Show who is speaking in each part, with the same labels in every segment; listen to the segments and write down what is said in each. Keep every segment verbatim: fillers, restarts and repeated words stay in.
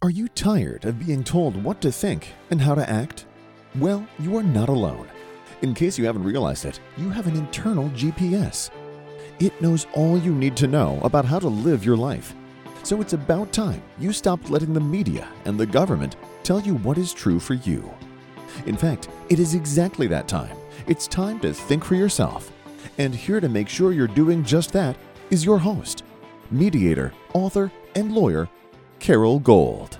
Speaker 1: Are you tired of being told what to think and how to act? Well, you are not alone. In case you haven't realized it, you have an internal G P S. It knows all you need to know about how to live your life. So it's about time you stopped letting the media and the government tell you what is true for you. In fact, it is exactly that time. It's time to think for yourself. And here to make sure you're doing just that is your host, mediator, author, and lawyer, Carol Gold.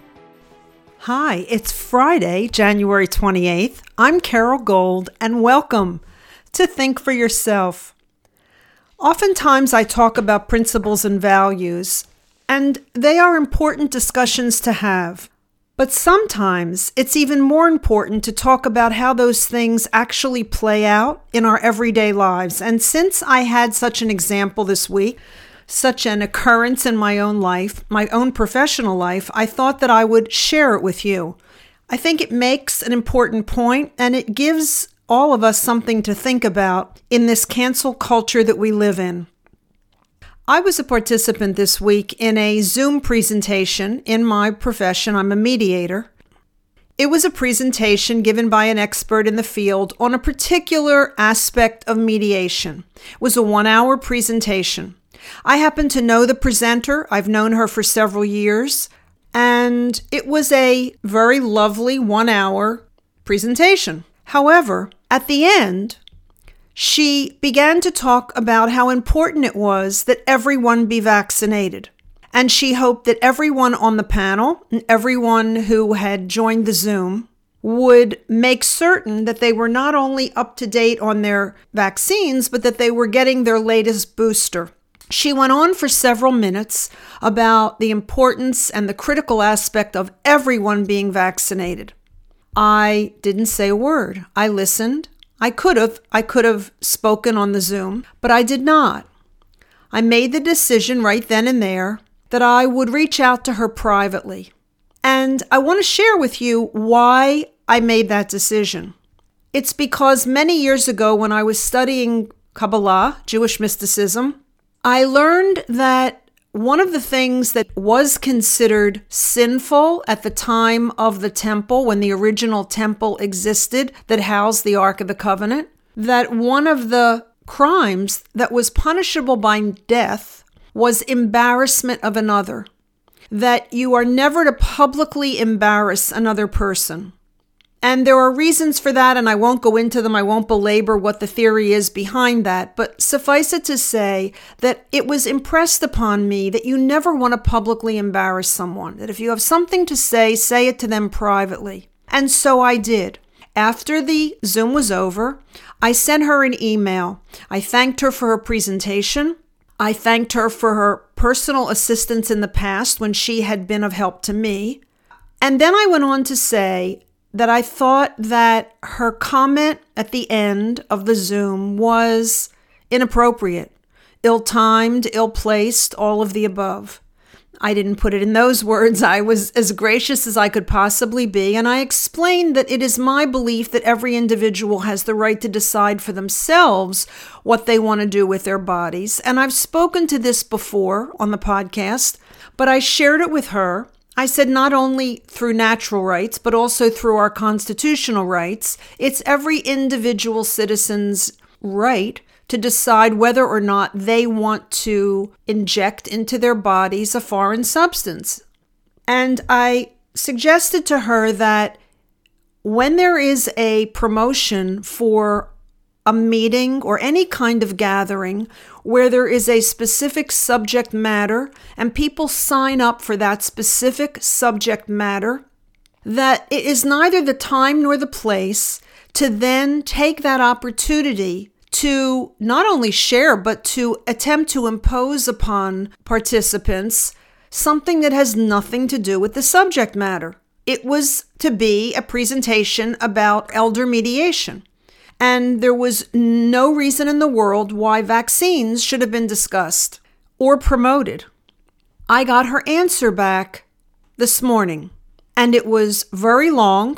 Speaker 2: Hi, it's Friday, January twenty-eighth. I'm Carol Gold, and welcome to Think for Yourself. Oftentimes I talk about principles and values, and they are important discussions to have. But sometimes it's even more important to talk about how those things actually play out in our everyday lives. And since I had such an example this week, such an occurrence in my own life, my own professional life, I thought that I would share it with you. I think it makes an important point, and it gives all of us something to think about in this cancel culture that we live in. I was a participant this week in a Zoom presentation in my profession. I'm a mediator. It was a presentation given by an expert in the field on a particular aspect of mediation. It was a one-hour presentation. I happen to know the presenter. I've known her for several years, and it was a very lovely one-hour presentation. However, at the end, she began to talk about how important it was that everyone be vaccinated. And she hoped that everyone on the panel and everyone who had joined the Zoom would make certain that they were not only up to date on their vaccines, but that they were getting their latest booster. She went on for several minutes about the importance and the critical aspect of everyone being vaccinated. I didn't say a word. I listened. I could have. I could have spoken on the Zoom, but I did not. I made the decision right then and there that I would reach out to her privately. And I want to share with you why I made that decision. It's because many years ago when I was studying Kabbalah, Jewish mysticism, I learned that one of the things that was considered sinful at the time of the temple, when the original temple existed that housed the Ark of the Covenant, that one of the crimes that was punishable by death was embarrassment of another, that you are never to publicly embarrass another person. And there are reasons for that, and I won't go into them. I won't belabor what the theory is behind that. But suffice it to say that it was impressed upon me that you never want to publicly embarrass someone. That if you have something to say, say it to them privately. And so I did. After the Zoom was over, I sent her an email. I thanked her for her presentation. I thanked her for her personal assistance in the past when she had been of help to me. And then I went on to say that I thought that her comment at the end of the Zoom was inappropriate, ill-timed, ill-placed, all of the above. I didn't put it in those words. I was as gracious as I could possibly be, and I explained that it is my belief that every individual has the right to decide for themselves what they want to do with their bodies. And I've spoken to this before on the podcast, but I shared it with her. I said not only through natural rights, but also through our constitutional rights, it's every individual citizen's right to decide whether or not they want to inject into their bodies a foreign substance. And I suggested to her that when there is a promotion for a meeting or any kind of gathering where there is a specific subject matter and people sign up for that specific subject matter, that it is neither the time nor the place to then take that opportunity to not only share, but to attempt to impose upon participants something that has nothing to do with the subject matter. It was to be a presentation about elder mediation. And there was no reason in the world why vaccines should have been discussed or promoted. I got her answer back this morning, and it was very long.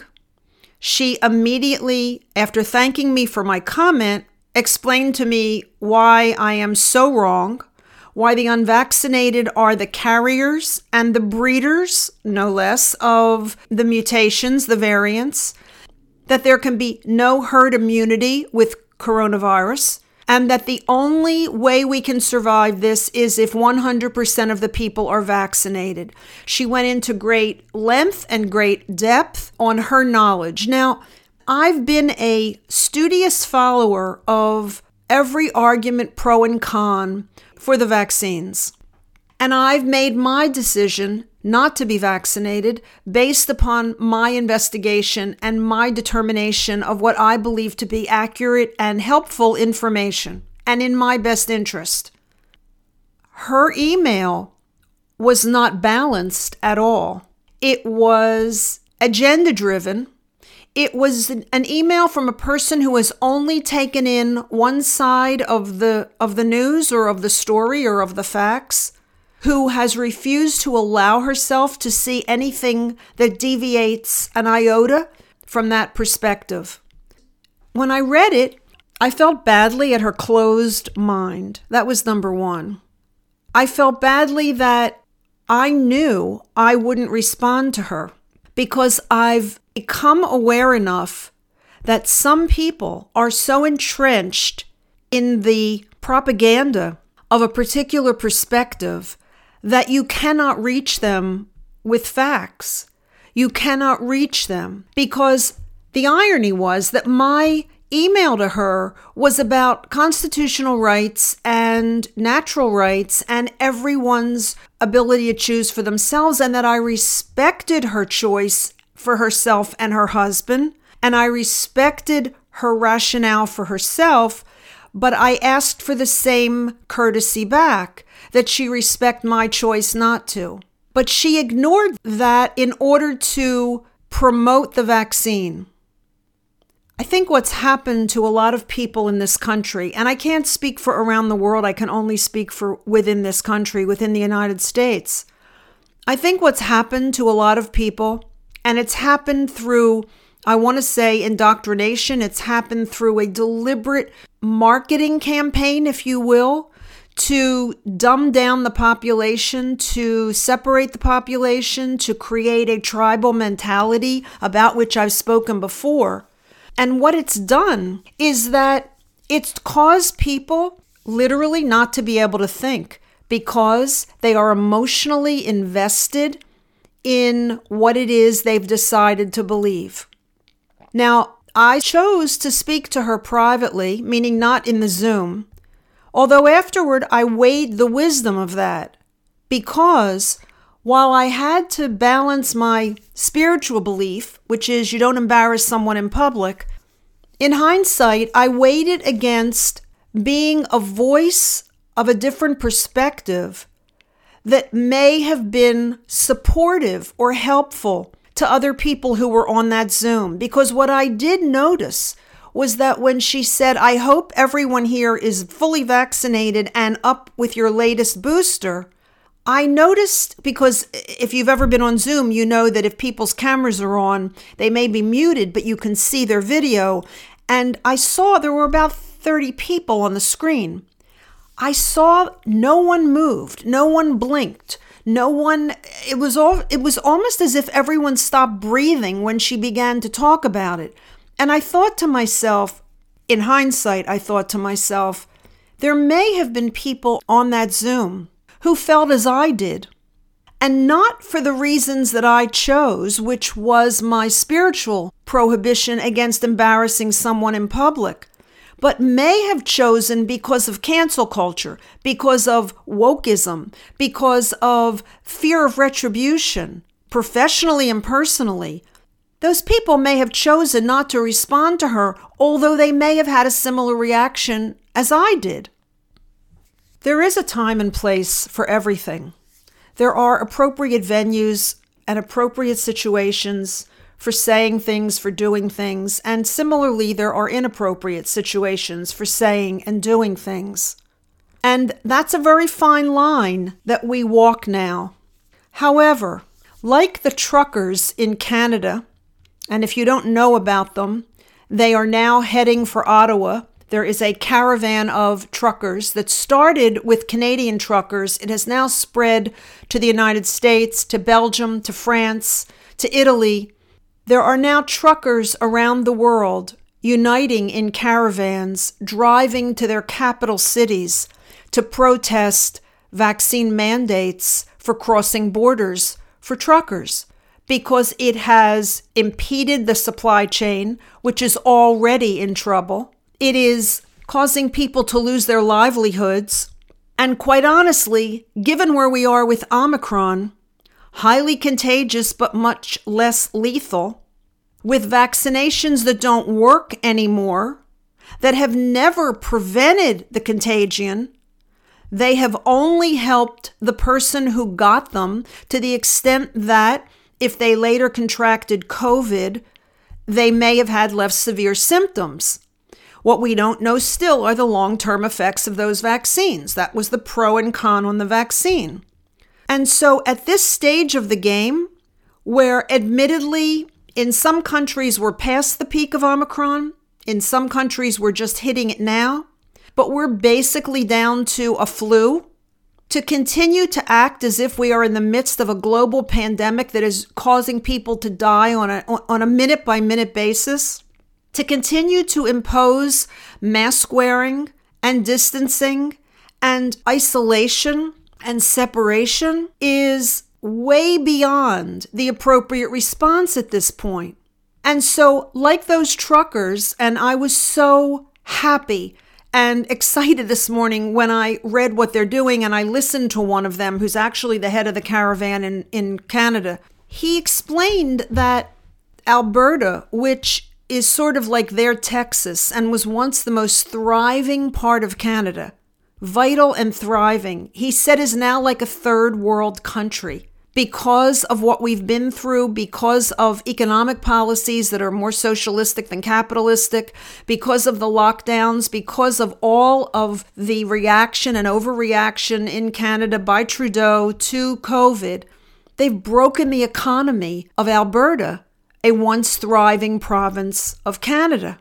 Speaker 2: She immediately, after thanking me for my comment, explained to me why I am so wrong, why the unvaccinated are the carriers and the breeders, no less, of the mutations, the variants, that there can be no herd immunity with coronavirus, and that the only way we can survive this is if one hundred percent of the people are vaccinated. She went into great length and great depth on her knowledge. Now, I've been a studious follower of every argument pro and con for the vaccines, and I've made my decision not to be vaccinated based upon my investigation and my determination of what I believe to be accurate and helpful information and in my best interest. Her email was not balanced at all. It was agenda-driven. It was an email from a person who has only taken in one side of the of the news or of the story or of the facts, who has refused to allow herself to see anything that deviates an iota from that perspective. When I read it, I felt badly at her closed mind. That was number one. I felt badly that I knew I wouldn't respond to her because I've become aware enough that some people are so entrenched in the propaganda of a particular perspective that you cannot reach them with facts. You cannot reach them because the irony was that my email to her was about constitutional rights and natural rights and everyone's ability to choose for themselves, and that I respected her choice for herself and her husband, and I respected her rationale for herself, but I asked for the same courtesy back, that she respect my choice not to. But she ignored that in order to promote the vaccine. I think what's happened to a lot of people in this country, and I can't speak for around the world, I can only speak for within this country, within the United States. I think what's happened to a lot of people, and it's happened through, I want to say, indoctrination, it's happened through a deliberate marketing campaign, if you will, to dumb down the population, to separate the population, to create a tribal mentality about which I've spoken before. And what it's done is that it's caused people literally not to be able to think because they are emotionally invested in what it is they've decided to believe. Now, I chose to speak to her privately, meaning not in the Zoom, although afterward I weighed the wisdom of that because while I had to balance my spiritual belief, which is you don't embarrass someone in public, in hindsight, I weighed it against being a voice of a different perspective that may have been supportive or helpful to other people who were on that Zoom. Because what I did notice was that when she said, I hope everyone here is fully vaccinated and up with your latest booster, I noticed, because if you've ever been on Zoom, you know that if people's cameras are on, they may be muted, but you can see their video. And I saw there were about thirty people on the screen. I saw no one moved, no one blinked, no one, it was all, it was almost as if everyone stopped breathing when she began to talk about it. And I thought to myself, in hindsight, I thought to myself, there may have been people on that Zoom who felt as I did, and not for the reasons that I chose, which was my spiritual prohibition against embarrassing someone in public, but may have chosen because of cancel culture, because of wokeism, because of fear of retribution, professionally and personally. Those people may have chosen not to respond to her, although they may have had a similar reaction as I did. There is a time and place for everything. There are appropriate venues and appropriate situations for saying things, for doing things, and similarly, there are inappropriate situations for saying and doing things. And that's a very fine line that we walk now. However, like the truckers in Canada, and if you don't know about them, they are now heading for Ottawa There is a caravan of truckers that started with Canadian truckers. It has now spread to the United States, to Belgium, to France, to Italy. There are now truckers around the world uniting in caravans, driving to their capital cities to protest vaccine mandates for crossing borders for truckers, because it has impeded the supply chain, which is already in trouble. It is causing people to lose their livelihoods. And quite honestly, given where we are with Omicron, highly contagious but much less lethal, with vaccinations that don't work anymore, that have never prevented the contagion, they have only helped the person who got them to the extent that if they later contracted COVID, they may have had less severe symptoms. What we don't know still are the long-term effects of those vaccines. That was the pro and con on the vaccine. And so at this stage of the game, where admittedly in some countries we're past the peak of Omicron, in some countries we're just hitting it now, but we're basically down to a flu, to continue to act as if we are in the midst of a global pandemic that is causing people to die on a, on a minute-by-minute basis, to continue to impose mask wearing and distancing and isolation and separation is way beyond the appropriate response at this point. And so, like those truckers, and I was so happy and excited this morning when I read what they're doing, and I listened to one of them who's actually the head of the caravan in, in Canada. He explained that Alberta, which is sort of like their Texas and was once the most thriving part of Canada, vital and thriving, he said is now like a third world country because of what we've been through, because of economic policies that are more socialistic than capitalistic, because of the lockdowns, because of all of the reaction and overreaction in Canada by Trudeau to COVID. They've broken the economy of Alberta, a once thriving province of Canada.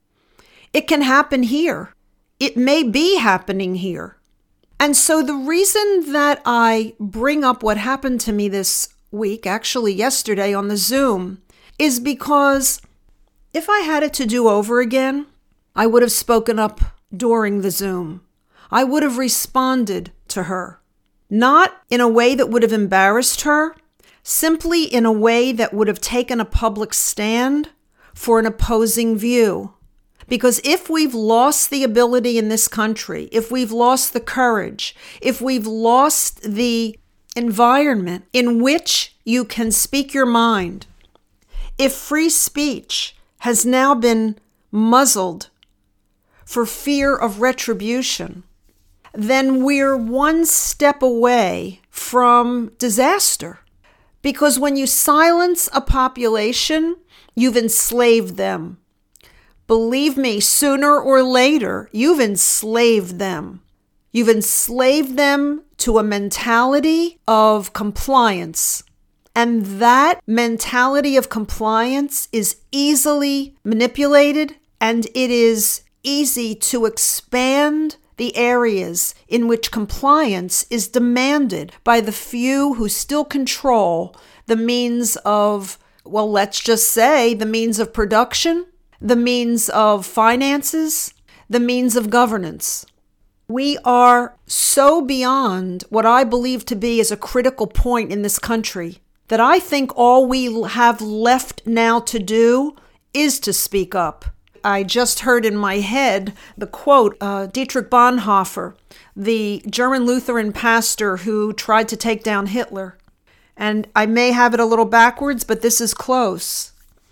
Speaker 2: It can happen here. It may be happening here. And so the reason that I bring up what happened to me this week, actually yesterday on the Zoom, is because if I had it to do over again, I would have spoken up during the Zoom. I would have responded to her, not in a way that would have embarrassed her, simply in a way that would have taken a public stand for an opposing view. Because if we've lost the ability in this country, if we've lost the courage, if we've lost the environment in which you can speak your mind, if free speech has now been muzzled for fear of retribution, then we're one step away from disaster. Because when you silence a population, you've enslaved them. Believe me, sooner or later, you've enslaved them. You've enslaved them to a mentality of compliance. And that mentality of compliance is easily manipulated, and it is easy to expand the areas in which compliance is demanded by the few who still control the means of, well, let's just say the means of production, the means of finances, the means of governance. We are so beyond what I believe to be as a critical point in this country that I think all we have left now to do is to speak up. I just heard in my head the quote, uh, Dietrich Bonhoeffer, the German Lutheran pastor who tried to take down Hitler. And I may have it a little backwards, but this is close.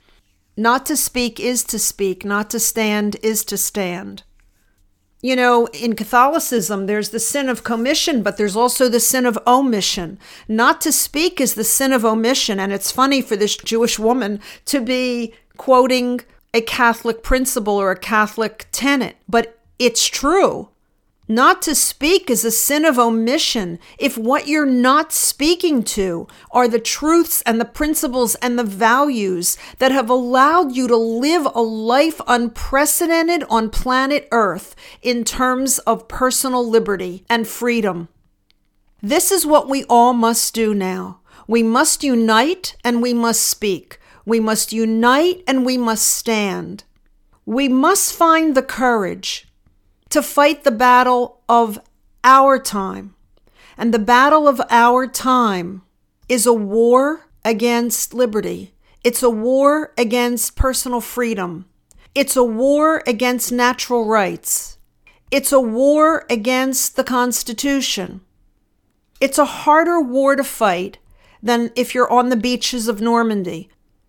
Speaker 2: Not to speak is to speak. Not to stand is to stand. You know, in Catholicism, there's the sin of commission, but there's also the sin of omission. Not to speak is the sin of omission. And it's funny for this Jewish woman to be quoting a Catholic principle or a Catholic tenet, but it's true. Not to speak is a sin of omission if what you're not speaking to are the truths and the principles and the values that have allowed you to live a life unprecedented on planet Earth in terms of personal liberty and freedom. This is what we all must do now. We must unite and we must speak. We must unite and we must stand. We must find the courage to fight the battle of our time. And the battle of our time is a war against liberty. It's a war against personal freedom. It's a war against natural rights. It's a war against the Constitution. It's a harder war to fight than if you're on the beaches of Normandy.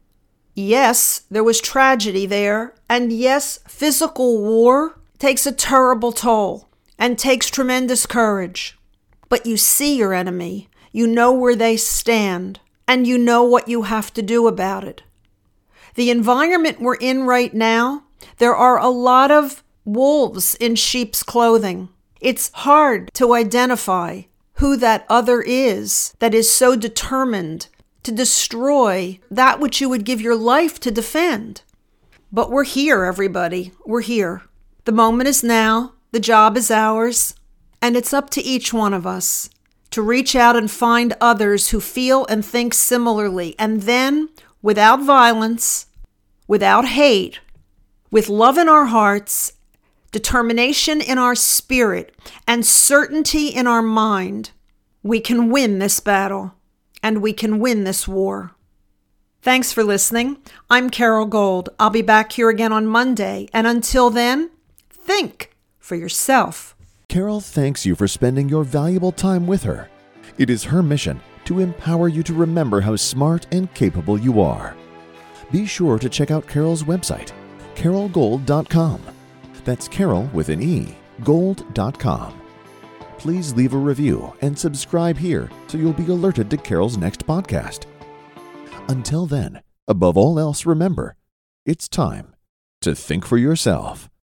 Speaker 2: Yes, there was tragedy there, and yes, physical war takes a terrible toll and takes tremendous courage. But you see your enemy, you know where they stand, and you know what you have to do about it. The environment we're in right now, there are a lot of wolves in sheep's clothing. It's hard to identify who that other is that is so determined to destroy that which you would give your life to defend. But we're here, everybody. We're here. The moment is now, the job is ours, and it's up to each one of us to reach out and find others who feel and think similarly, and then, without violence, without hate, with love in our hearts, determination in our spirit, and certainty in our mind, we can win this battle, and we can win this war. Thanks for listening. I'm Carol Gold. I'll be back here again on Monday, and until then, think for yourself.
Speaker 1: Carol thanks you for spending your valuable time with her. It is her mission to empower you to remember how smart and capable you are. Be sure to check out Carol's website, carol gold dot com. That's Carol with an E, gold dot com. Please leave a review and subscribe here so you'll be alerted to Carol's next podcast. Until then, above all else, remember, it's time to think for yourself.